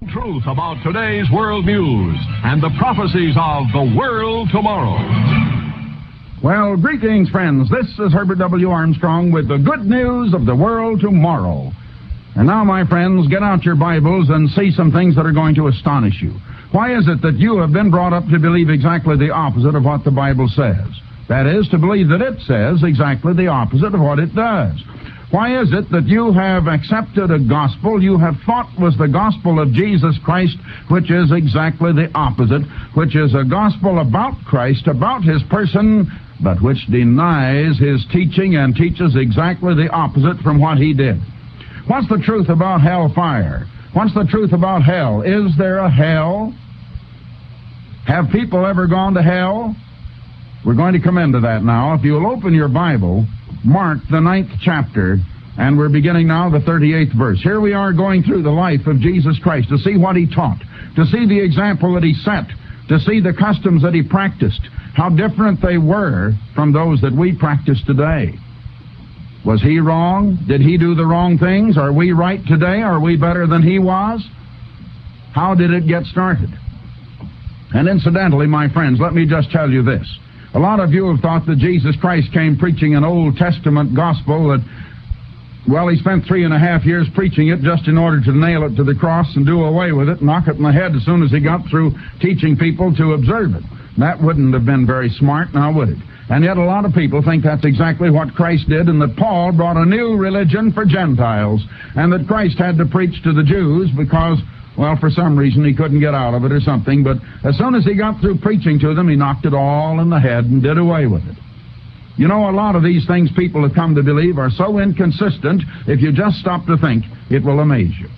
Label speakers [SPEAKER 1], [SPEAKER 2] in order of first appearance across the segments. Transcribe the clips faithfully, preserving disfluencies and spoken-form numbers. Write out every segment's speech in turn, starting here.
[SPEAKER 1] truth about today's world news and the prophecies of the world tomorrow.
[SPEAKER 2] Well, greetings, friends. This is Herbert W. Armstrong with the good news of the world tomorrow. And now, my friends, get out your Bibles and see some things that are going to astonish you. Why is it that you have been brought up to believe exactly the opposite of what the Bible says? That is, to believe that it says exactly the opposite of what it does. Why is it that you have accepted a gospel you have thought was the gospel of Jesus Christ, which is exactly the opposite, which is a gospel about Christ, about His person, but which denies His teaching and teaches exactly the opposite from what He did? What's the truth about hellfire? What's the truth about hell? Is there a hell? Have people ever gone to hell? We're going to come into that now. If you'll open your Bible, Mark, the ninth chapter, and we're beginning now the thirty-eighth verse. Here we are going through the life of Jesus Christ to see what He taught, to see the example that He set, to see the customs that He practiced, how different they were from those that we practice today. Was He wrong? Did He do the wrong things? Are we right today? Are we better than He was? How did it get started? And incidentally, my friends, let me just tell you this. A lot of you have thought that Jesus Christ came preaching an Old Testament gospel that, well, He spent three and a half years preaching it just in order to nail it to the cross and do away with it, knock it in the head as soon as He got through teaching people to observe it. That wouldn't have been very smart, now would it? And yet a lot of people think that's exactly what Christ did, and that Paul brought a new religion for Gentiles, and that Christ had to preach to the Jews because, well, for some reason he couldn't get out of it or something, but as soon as he got through preaching to them, he knocked it all in the head and did away with it. You know, a lot of these things people have come to believe are so inconsistent, if you just stop to think, it will amaze you.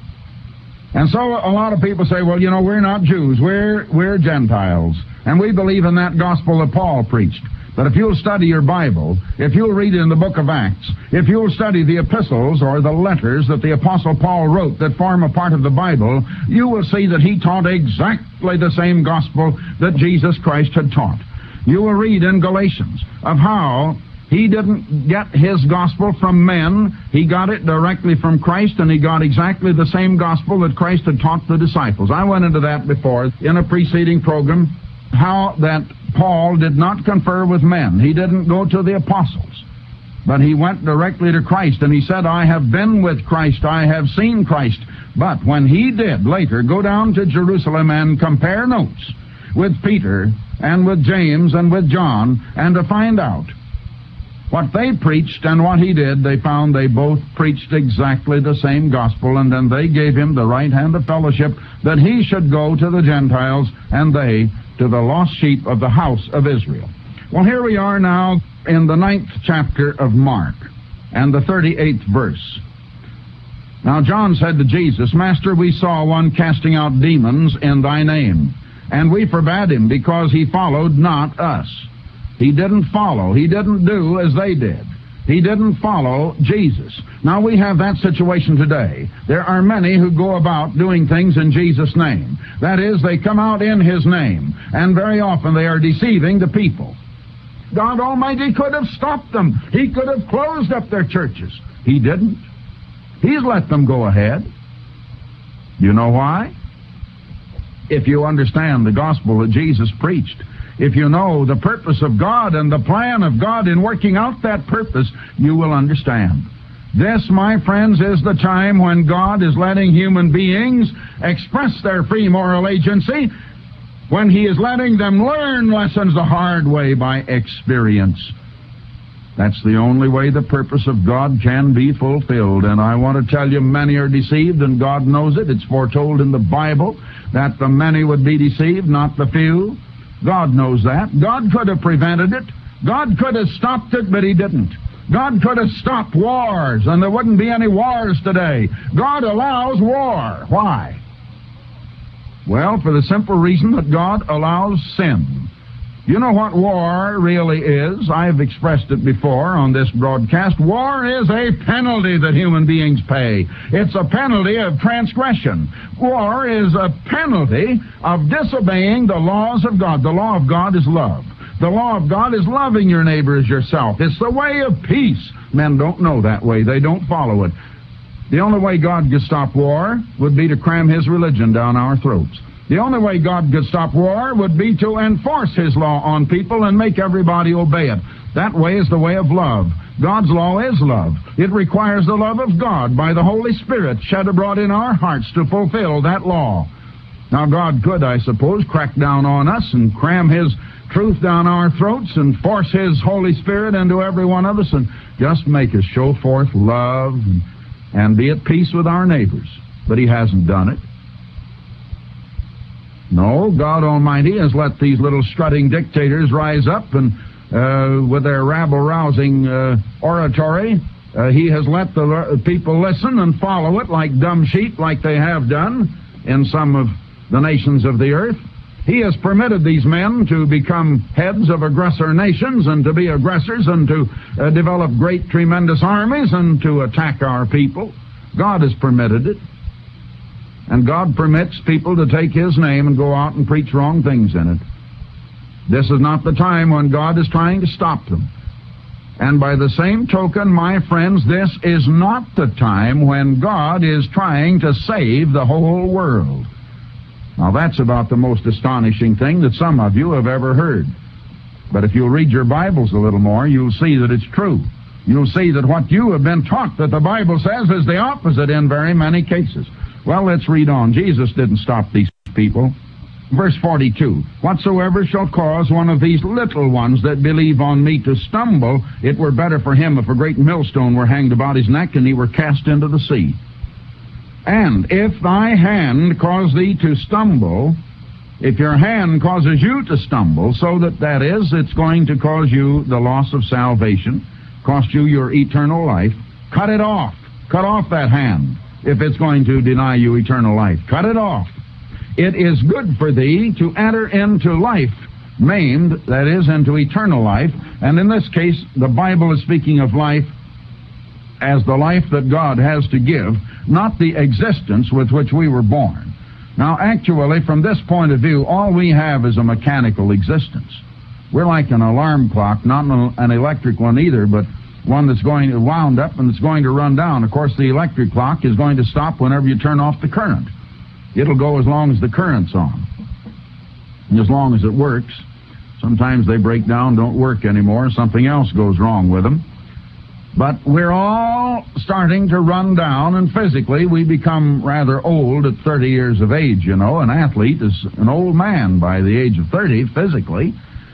[SPEAKER 2] And so a lot of people say, well, you know, we're not Jews, we're, we're Gentiles, and we believe in that gospel that Paul preached. But if you'll study your Bible, if you'll read it in the book of Acts, if you'll study the epistles or the letters that the Apostle Paul wrote that form a part of the Bible, you will see that he taught exactly the same gospel that Jesus Christ had taught. You will read in Galatians of how he didn't get his gospel from men. He got it directly from Christ, and he got exactly the same gospel that Christ had taught the disciples. I went into that before in a preceding program, how that Paul did not confer with men. He didn't go to the apostles, but he went directly to Christ, and he said, I have been with Christ, I have seen Christ. But when he did later go down to Jerusalem and compare notes with Peter and with James and with John, and to find out what they preached and what he did, they found they both preached exactly the same gospel, and then they gave him the right hand of fellowship that he should go to the Gentiles and they to the lost sheep of the house of Israel. Well, here we are now in the ninth chapter of Mark and the thirty-eighth verse. Now John said to Jesus, Master, we saw one casting out demons in thy name, and we forbade him because he followed not us. He didn't follow. He didn't do as they did. He didn't follow Jesus. Now we have that situation today. There are many who go about doing things in Jesus' name. That is, they come out in His name, and very often they are deceiving the people. God Almighty could have stopped them. He could have closed up their churches. He didn't. He's let them go ahead. You know why? If you understand the gospel that Jesus preached, if you know the purpose of God and the plan of God in working out that purpose, you will understand. This, my friends, is the time when God is letting human beings express their free moral agency, when He is letting them learn lessons the hard way by experience. That's the only way the purpose of God can be fulfilled. And I want to tell you, many are deceived, and God knows it. It's foretold in the Bible that the many would be deceived, not the few. God knows that. God could have prevented it. God could have stopped it, but He didn't. God could have stopped wars, and there wouldn't be any wars today. God allows war. Why? Well, for the simple reason that God allows sin. You know what war really is? I've expressed it before on this broadcast. War is a penalty that human beings pay. It's a penalty of transgression. War is a penalty of disobeying the laws of God. The law of God is love. The law of God is loving your neighbor as yourself. It's the way of peace. Men don't know that way. They don't follow it. The only way God could stop war would be to cram His religion down our throats. The only way God could stop war would be to enforce His law on people and make everybody obey it. That way is the way of love. God's law is love. It requires the love of God by the Holy Spirit shed abroad in our hearts to fulfill that law. Now, God could, I suppose, crack down on us and cram His truth down our throats and force His Holy Spirit into every one of us and just make us show forth love and, and be at peace with our neighbors. But He hasn't done it. No, God Almighty has let these little strutting dictators rise up, and uh, with their rabble-rousing uh, oratory, uh, He has let the l- people listen and follow it like dumb sheep, like they have done in some of the nations of the earth. He has permitted these men to become heads of aggressor nations and to be aggressors and to uh, develop great, tremendous armies and to attack our people. God has permitted it. And God permits people to take His name and go out and preach wrong things in it. This is not the time when God is trying to stop them. And by the same token, my friends, this is not the time when God is trying to save the whole world. Now, that's about the most astonishing thing that some of you have ever heard. But if you'll read your Bibles a little more, you'll see that it's true. You'll see that what you have been taught that the Bible says is the opposite in very many cases. Well, let's read on. Jesus didn't stop these people. Verse forty-two, whatsoever shall cause one of these little ones that believe on me to stumble, it were better for him if a great millstone were hanged about his neck and he were cast into the sea. And if thy hand cause thee to stumble, if your hand causes you to stumble, so that that is, it's going to cause you the loss of salvation, cost you your eternal life, cut it off. Cut off that hand if it's going to deny you eternal life. Cut it off. It is good for thee to enter into life maimed, that is, into eternal life. And in this case, the Bible is speaking of life as the life that God has to give, not the existence with which we were born. Now, actually, from this point of view, all we have is a mechanical existence. We're like an alarm clock, not an electric one either, but one that's going to wound up and it's going to run down. Of course, the electric clock is going to stop whenever you turn off the current. It'll go as long as the current's on, and as long as it works. Sometimes they break down, don't work anymore, something else goes wrong with them. But we're all starting to run down, and physically we become rather old at thirty years of age, you know. An athlete is an old man by the age of thirty, physically.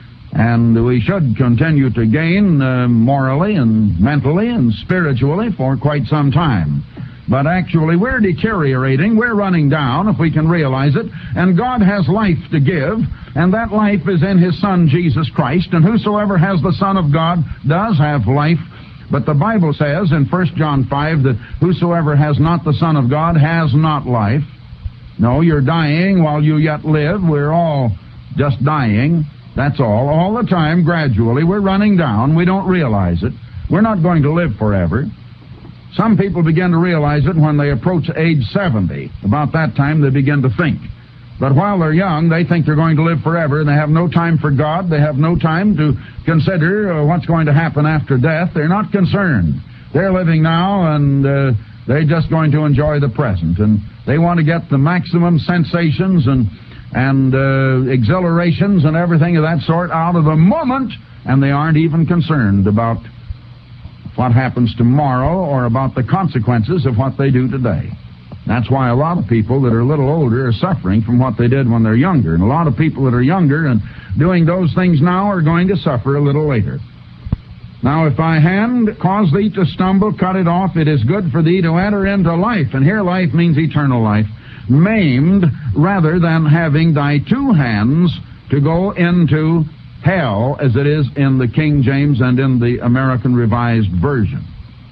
[SPEAKER 2] And we should continue to gain uh, morally and mentally and spiritually for quite some time. But actually we're deteriorating, we're running down, if we can realize it, and God has life to give, and that life is in His Son, Jesus Christ, and whosoever has the Son of God does have life. But the Bible says in First John five that whosoever has not the Son of God has not life. No, you're dying while you yet live. We're all just dying. That's all. All the time, gradually, we're running down. We don't realize it. We're not going to live forever. Some people begin to realize it when they approach age seventy. About that time, they begin to think. But while they're young, they think they're going to live forever. They have no time for God. They have no time to consider uh, what's going to happen after death. They're not concerned. They're living now, and uh, they're just going to enjoy the present. And they want to get the maximum sensations and and uh, exhilarations and everything of that sort out of the moment, and they aren't even concerned about what happens tomorrow or about the consequences of what they do today. That's why a lot of people that are a little older are suffering from what they did when they're younger, and a lot of people that are younger and doing those things now are going to suffer a little later. Now, if thy hand cause thee to stumble, cut it off. It is good for thee to enter into life, and here life means eternal life, maimed rather than having thy two hands to go into hell, as it is in the King James and in the American Revised Version,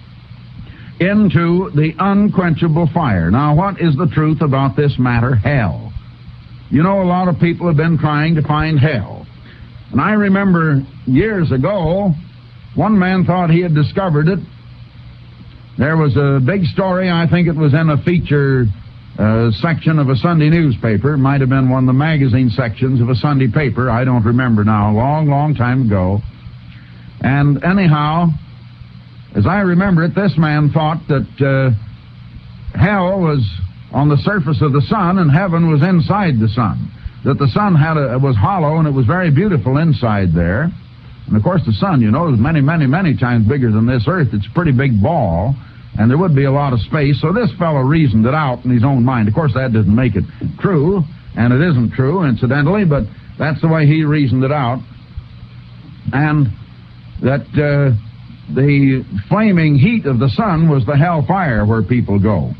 [SPEAKER 2] into the unquenchable fire. Now, what is the truth about this matter, hell? You know, a lot of people have been trying to find hell. And I remember years ago, one man thought he had discovered it. There was a big story, I think it was in a feature uh, section of a Sunday newspaper. It might have been one of the magazine sections of a Sunday paper. I don't remember now, a long, long time ago. And anyhow, as I remember it, this man thought that uh, hell was on the surface of the sun and heaven was inside the sun. That the sun had a, was hollow and it was very beautiful inside there. And of course the sun, you know, is many, many, many times bigger than this earth. It's a pretty big ball, and there would be a lot of space. So this fellow reasoned it out in his own mind. Of course that doesn't make it true, and it isn't true, incidentally, but that's the way he reasoned it out. And that uh, the flaming heat of the sun was the hellfire where people go.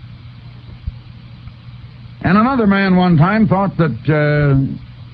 [SPEAKER 2] And another man one time thought that uh,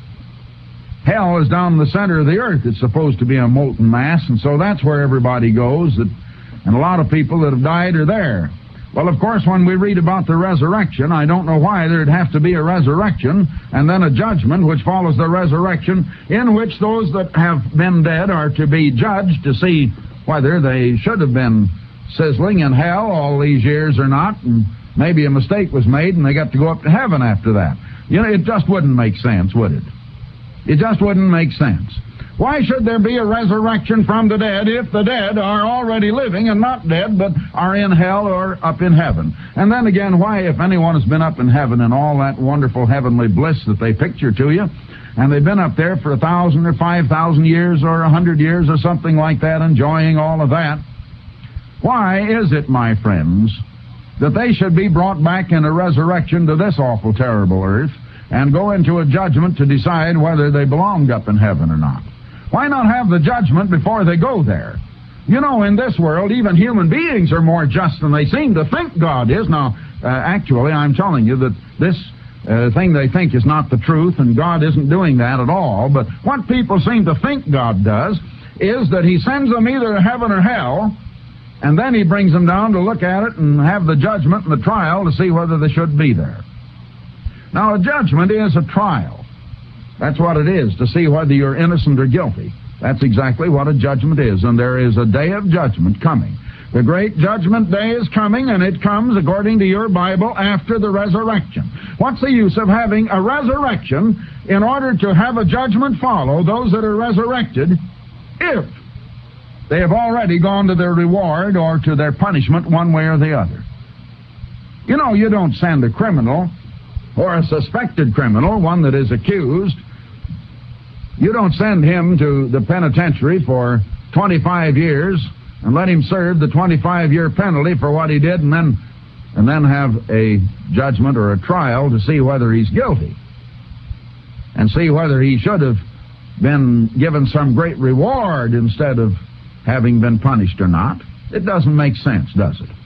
[SPEAKER 2] hell is down in the center of the earth. It's supposed to be a molten mass, and so that's where everybody goes, that, and a lot of people that have died are there. Well, of course, when we read about the resurrection, I don't know why there'd have to be a resurrection and then a judgment which follows the resurrection, in which those that have been dead are to be judged to see whether they should have been sizzling in hell all these years or not, and maybe a mistake was made and they got to go up to heaven after that. You know, it just wouldn't make sense, would it? It just wouldn't make sense. Why should there be a resurrection from the dead if the dead are already living and not dead, but are in hell or up in heaven? And then again, why, if anyone has been up in heaven and all that wonderful heavenly bliss that they picture to you, and they've been up there for a thousand or five thousand years or a hundred years or something like that, enjoying all of that, why is it, my friends, that they should be brought back in a resurrection to this awful, terrible earth and go into a judgment to decide whether they belonged up in heaven or not? Why not have the judgment before they go there? You know, in this world, even human beings are more just than they seem to think God is. Now, uh, actually, I'm telling you that this uh, thing they think is not the truth, and God isn't doing that at all. But what people seem to think God does is that He sends them either to heaven or hell, and then He brings them down to look at it and have the judgment and the trial to see whether they should be there. Now, a judgment is a trial. That's what it is, to see whether you're innocent or guilty. That's exactly what a judgment is, and there is a day of judgment coming. The great judgment day is coming, and it comes, according to your Bible, after the resurrection. What's the use of having a resurrection in order to have a judgment follow those that are resurrected if they have already gone to their reward or to their punishment one way or the other? You know, you don't send a criminal or a suspected criminal, one that is accused, you don't send him to the penitentiary for twenty-five years and let him serve the twenty-five year penalty for what he did and then and then have a judgment or a trial to see whether he's guilty and see whether he should have been given some great reward instead of having been punished or not. It doesn't make sense, does it?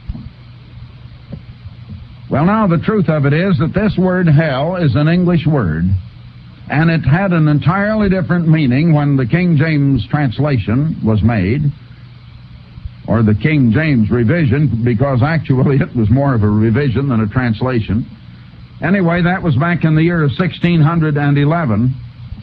[SPEAKER 2] Well, now, the truth of it is that this word hell is an English word, and it had an entirely different meaning when the King James translation was made, or the King James revision, because actually it was more of a revision than a translation. Anyway, that was back in the year of sixteen eleven,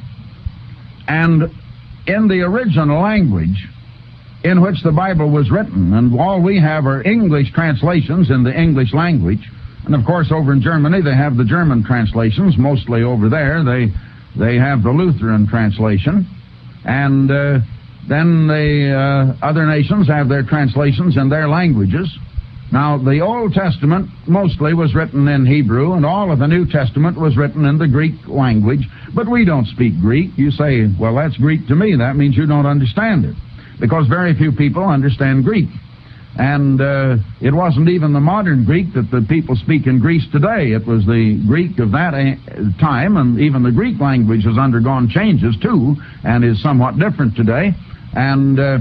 [SPEAKER 2] and in the original language in which the Bible was written, and all we have are English translations in the English language. And of course, over in Germany, they have the German translations. Mostly over there, they they have the Lutheran translation. And uh, then the uh, other nations have their translations in their languages. Now, the Old Testament mostly was written in Hebrew, and all of the New Testament was written in the Greek language. But we don't speak Greek. You say, well, that's Greek to me. That means you don't understand it, because very few people understand Greek. And uh, it wasn't even the modern Greek that the people speak in Greece today. It was the Greek of that time, and even the Greek language has undergone changes too, and is somewhat different today. And uh,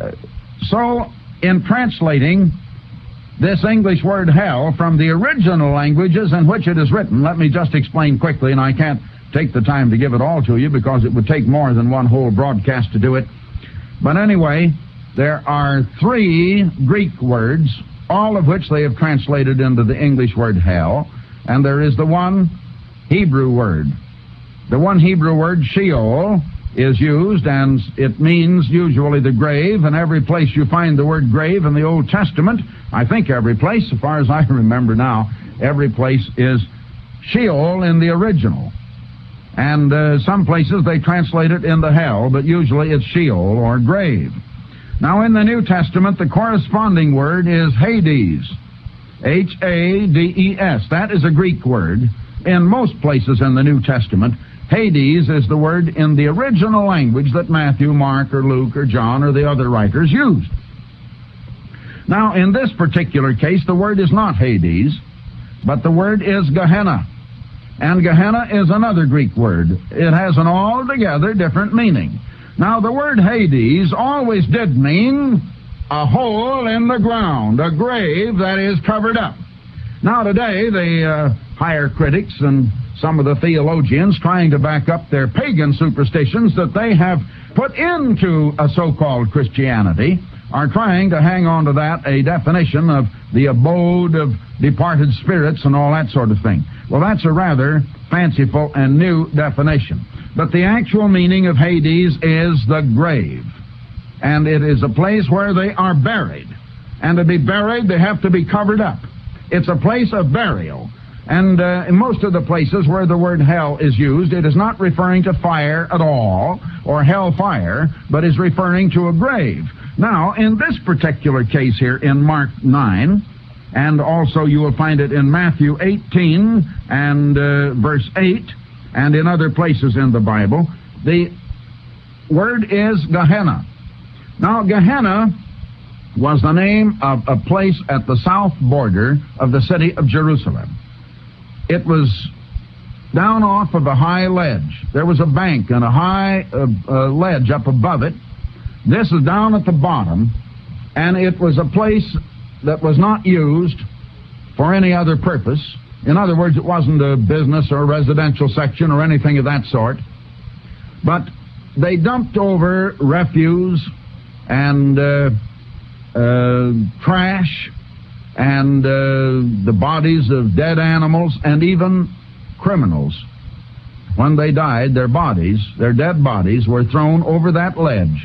[SPEAKER 2] so, in translating this English word hell from the original languages in which it is written, let me just explain quickly, and I can't take the time to give it all to you because it would take more than one whole broadcast to do it. But anyway, there are three Greek words, all of which they have translated into the English word hell, and there is the one Hebrew word. The one Hebrew word, Sheol, is used, and it means usually the grave, and every place you find the word grave in the Old Testament, I think every place, as far as I remember now, every place is Sheol in the original. And uh, some places they translate it into hell, but usually it's Sheol or grave. Now, in the New Testament, the corresponding word is Hades. H A D E S. That is a Greek word. In most places in the New Testament, Hades is the word in the original language that Matthew, Mark, or Luke, or John, or the other writers used. Now, in this particular case, the word is not Hades, but the word is Gehenna. And Gehenna is another Greek word. It has an altogether different meaning. Now, the word Hades always did mean a hole in the ground, a grave that is covered up. Now, today, the uh, higher critics and some of the theologians trying to back up their pagan superstitions that they have put into a so-called Christianity are trying to hang on to that, a definition of the abode of departed spirits and all that sort of thing. Well, that's a rather fanciful and new definition. But the actual meaning of Hades is the grave. And it is a place where they are buried. And to be buried, they have to be covered up. It's a place of burial. And uh, in most of the places where the word hell is used, it is not referring to fire at all, or hellfire, but is referring to a grave. Now, in this particular case here in Mark nine, and also you will find it in Matthew eighteen and uh, verse eight, and in other places in the Bible, the word is Gehenna. Now, Gehenna was the name of a place at the south border of the city of Jerusalem. It was down off of a high ledge. There was a bank and a high uh, uh, ledge up above it. This is down at the bottom, and it was a place that was not used for any other purpose. In other words, it wasn't a business or a residential section or anything of that sort. But they dumped over refuse and uh, uh, trash and uh, the bodies of dead animals and even criminals. When they died, their bodies, their dead bodies, were thrown over that ledge.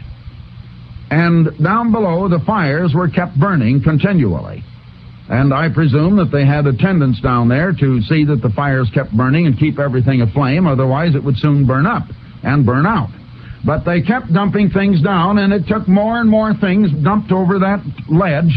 [SPEAKER 2] And down below, the fires were kept burning continually. And I presume that they had attendants down there to see that the fires kept burning and keep everything aflame, otherwise it would soon burn up and burn out. But they kept dumping things down, and it took more and more things dumped over that ledge,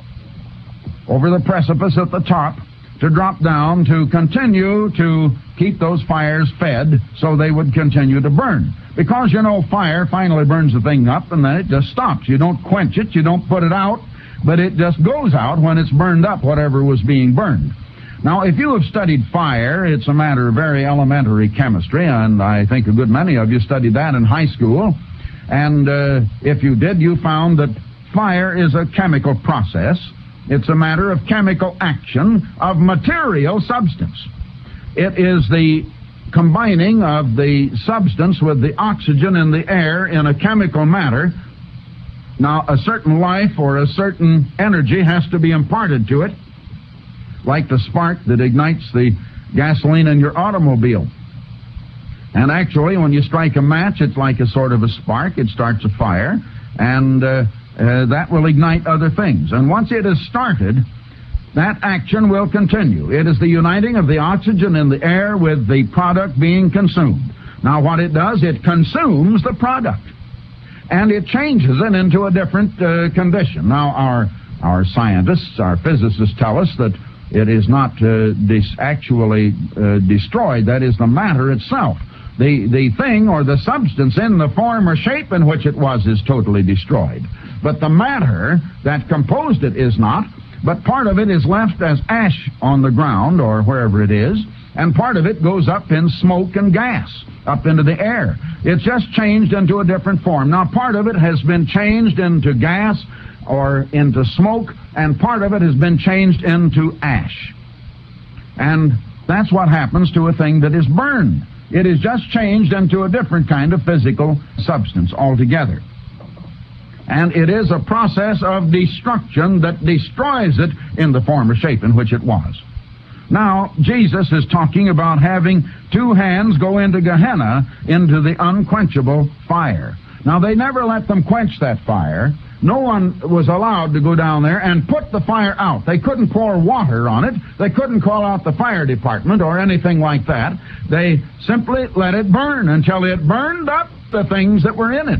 [SPEAKER 2] over the precipice at the top, to drop down to continue to keep those fires fed so they would continue to burn. Because, you know, fire finally burns the thing up and then it just stops. You don't quench it, you don't put it out, but it just goes out when it's burned up, whatever was being burned. Now, if you have studied fire, it's a matter of very elementary chemistry, and I think a good many of you studied that in high school. And uh, if you did, you found that fire is a chemical process. It's a matter of chemical action of material substance. It is the combining of the substance with the oxygen in the air in a chemical matter. Now, a certain life or a certain energy has to be imparted to it, like the spark that ignites the gasoline in your automobile. And actually, when you strike a match, it's like a sort of a spark. It starts a fire, and uh, uh, that will ignite other things. And once it is started, that action will continue. It is the uniting of the oxygen in the air with the product being consumed. Now, what it does, it consumes the product, and it changes it into a different uh, condition. Now, our, our scientists, our physicists tell us that it is not uh, dis- actually uh, destroyed. That is, the matter itself. The, the thing or the substance in the form or shape in which it was is totally destroyed. But the matter that composed it is not, but part of it is left as ash on the ground or wherever it is, and part of it goes up in smoke and gas, up into the air. It's just changed into a different form. Now, part of it has been changed into gas or into smoke, and part of it has been changed into ash. And that's what happens to a thing that is burned. It is just changed into a different kind of physical substance altogether. And it is a process of destruction that destroys it in the form or shape in which it was. Now, Jesus is talking about having two hands go into Gehenna, into the unquenchable fire. Now, they never let them quench that fire. No one was allowed to go down there and put the fire out. They couldn't pour water on it. They couldn't call out the fire department or anything like that. They simply let it burn until it burned up the things that were in it.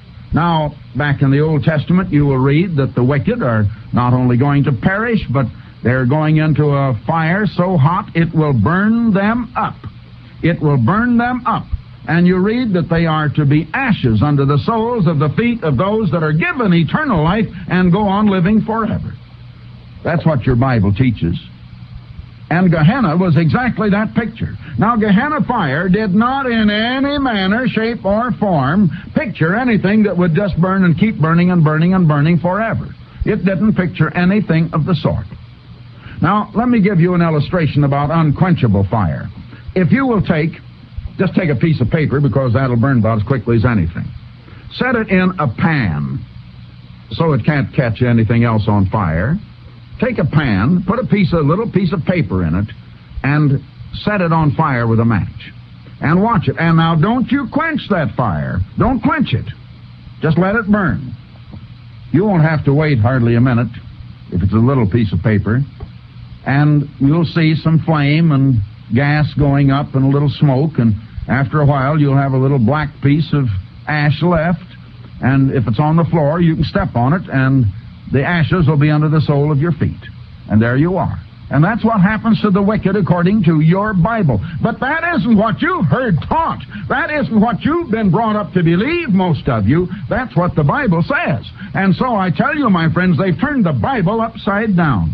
[SPEAKER 2] Now, back in the Old Testament, you will read that the wicked are not only going to perish, but They're going into a fire so hot it will burn them up. It will burn them up. And you read that they are to be ashes under the soles of the feet of those that are given eternal life and go on living forever. That's what your Bible teaches. And Gehenna was exactly that picture. Now, Gehenna fire did not in any manner, shape, or form picture anything that would just burn and keep burning and burning and burning forever. It didn't picture anything of the sort. Now, let me give you an illustration about unquenchable fire. If you will take, just take a piece of paper, because that'll burn about as quickly as anything. Set it in a pan so it can't catch anything else on fire. Take a pan, put a piece of, little piece of paper in it, and set it on fire with a match. And watch it. And now don't you quench that fire. Don't quench it. Just let it burn. You won't have to wait hardly a minute if it's a little piece of paper. And you'll see some flame and gas going up and a little smoke, and after a while you'll have a little black piece of ash left, and if it's on the floor you can step on it and the ashes will be under the sole of your feet. And there you are. And that's what happens to the wicked according to your Bible. But that isn't what you've heard taught. That isn't what you've been brought up to believe, most of you. That's what the Bible says. And so I tell you, my friends, they've turned the Bible upside down.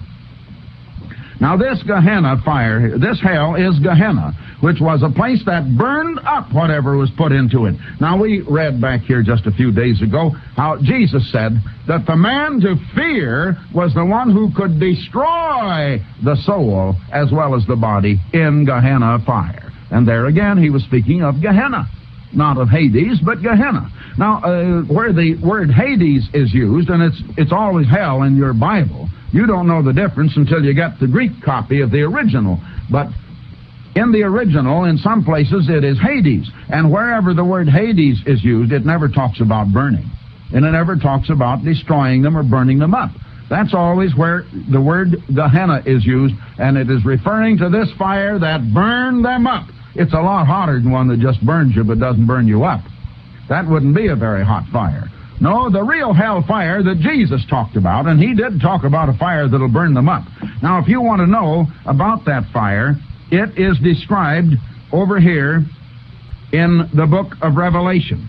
[SPEAKER 2] Now this Gehenna fire, this hell is Gehenna, which was a place that burned up whatever was put into it. Now we read back here just a few days ago how Jesus said that the man to fear was the one who could destroy the soul as well as the body in Gehenna fire. And there again he was speaking of Gehenna, not of Hades, but Gehenna. Now uh, where the word Hades is used, and it's it's always hell in your Bible, you don't know the difference until you get the Greek copy of the original. But in the original, in some places, it is Hades. And wherever the word Hades is used, it never talks about burning. And it never talks about destroying them or burning them up. That's always where the word Gehenna is used, and it is referring to this fire that burned them up. It's a lot hotter than one that just burns you but doesn't burn you up. That wouldn't be a very hot fire. No, the real hell fire that Jesus talked about, and he did talk about a fire that'll burn them up. Now, if you want to know about that fire, it is described over here in the book of Revelation.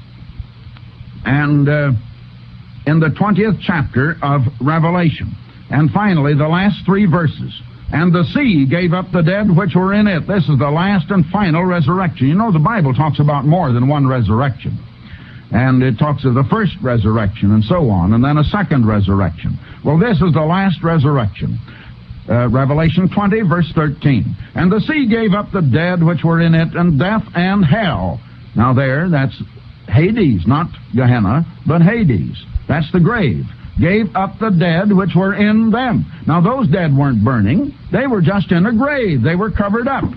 [SPEAKER 2] And uh, in the twentieth chapter of Revelation. And finally, the last three verses. And the sea gave up the dead which were in it. This is the last and final resurrection. You know, the Bible talks about more than one resurrection. And it talks of the first resurrection and so on, and then a second resurrection. Well, this is the last resurrection. Uh, Revelation twenty, verse thirteen. And the sea gave up the dead which were in it, and death and hell. Now there, that's Hades, not Gehenna, but Hades. That's the grave. Gave up the dead which were in them. Now those dead weren't burning. They were just in a grave. They were covered up.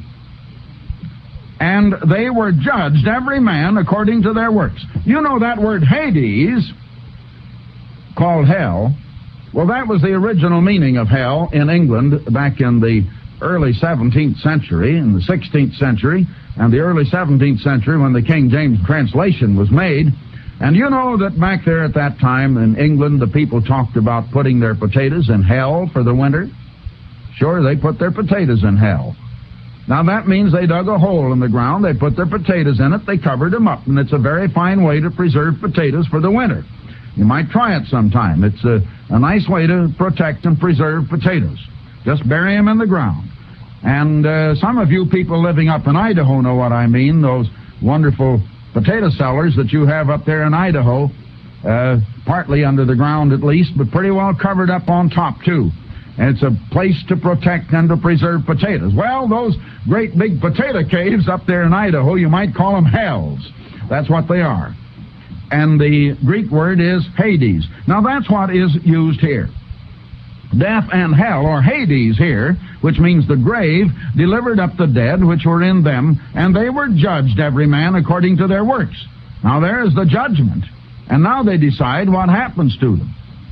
[SPEAKER 2] And they were judged, every man according to their works. You know that word Hades, called hell, well, that was the original meaning of hell in England back in the early seventeenth century, in the sixteenth century, and the early seventeenth century when the King James translation was made. And you know that back there at that time in England, the people talked about putting their potatoes in hell for the winter. Sure, they put their potatoes in hell. Now, that means they dug a hole in the ground, they put their potatoes in it, they covered them up, and it's a very fine way to preserve potatoes for the winter. You might try it sometime. It's a, a nice way to protect and preserve potatoes. Just bury them in the ground. And uh, some of you people living up in Idaho know what I mean, those wonderful potato cellars that you have up there in Idaho, uh, partly under the ground at least, but pretty well covered up on top too. And it's a place to protect and to preserve potatoes. Well, those great big potato caves up there in Idaho, you might call them hells. That's what they are. And the Greek word is Hades. Now, that's what is used here. Death and hell, or Hades here, which means the grave, delivered up the dead which were in them, and they were judged, every man according to their works. Now, there is the judgment. And now they decide what happens to them.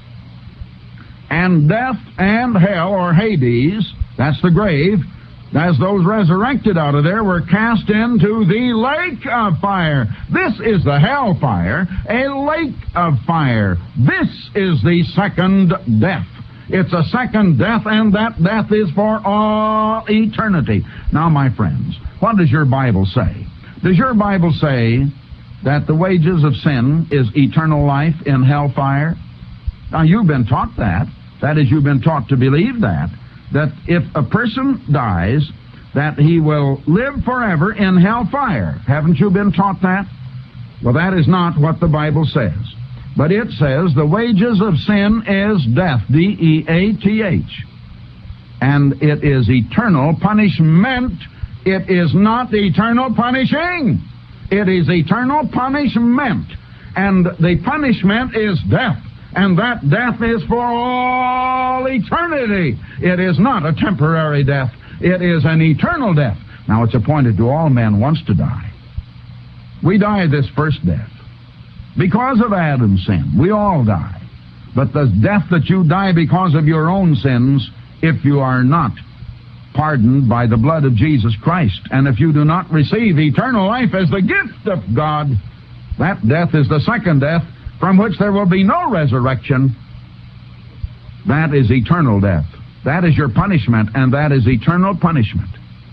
[SPEAKER 2] And death and hell, or Hades, that's the grave, as those resurrected out of there were cast into the lake of fire. This is the hell fire, a lake of fire. This is the second death. It's a second death, and that death is for all eternity. Now, my friends, what does your Bible say? Does your Bible say that the wages of sin is eternal life in hellfire? Now, you've been taught that. That is, you've been taught to believe that, that if a person dies, that he will live forever in hellfire. Haven't you been taught that? Well, that is not what the Bible says. But it says the wages of sin is death, D E A T H. And it is eternal punishment. It is not eternal punishing. It is eternal punishment. And the punishment is death. And that death is for all eternity. It is not a temporary death. It is an eternal death. Now, it's appointed to all men once to die. We die this first death. Because of Adam's sin, we all die. But the death that you die because of your own sins, if you are not pardoned by the blood of Jesus Christ, and if you do not receive eternal life as the gift of God, that death is the second death, from which there will be no resurrection. That is eternal death. That is your punishment, and that is eternal punishment.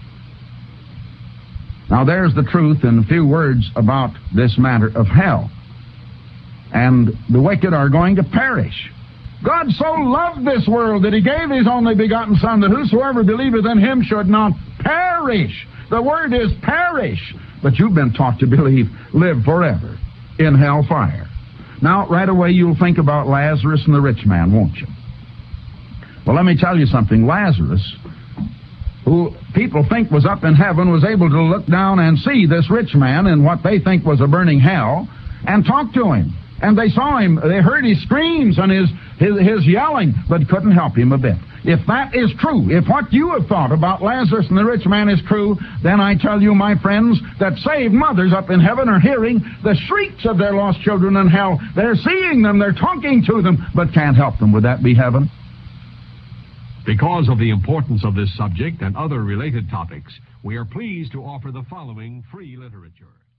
[SPEAKER 2] Now, there's the truth in a few words about this matter of hell. And the wicked are going to perish. God so loved this world that he gave his only begotten Son, that whosoever believeth in him should not perish. The word is perish. But you've been taught to believe live forever in hellfire. Now, right away you'll think about Lazarus and the rich man, won't you? Well, let me tell you something. Lazarus, who people think was up in heaven, was able to look down and see this rich man in what they think was a burning hell and talk to him. And they saw him, they heard his screams and his, his, his yelling, but couldn't help him a bit. If that is true, if what you have thought about Lazarus and the rich man is true, then I tell you, my friends, that saved mothers up in heaven are hearing the shrieks of their lost children in hell. They're seeing them, they're talking to them, but can't help them. Would that be heaven?
[SPEAKER 1] Because of the importance of this subject and other related topics, we are pleased to offer the following free literature.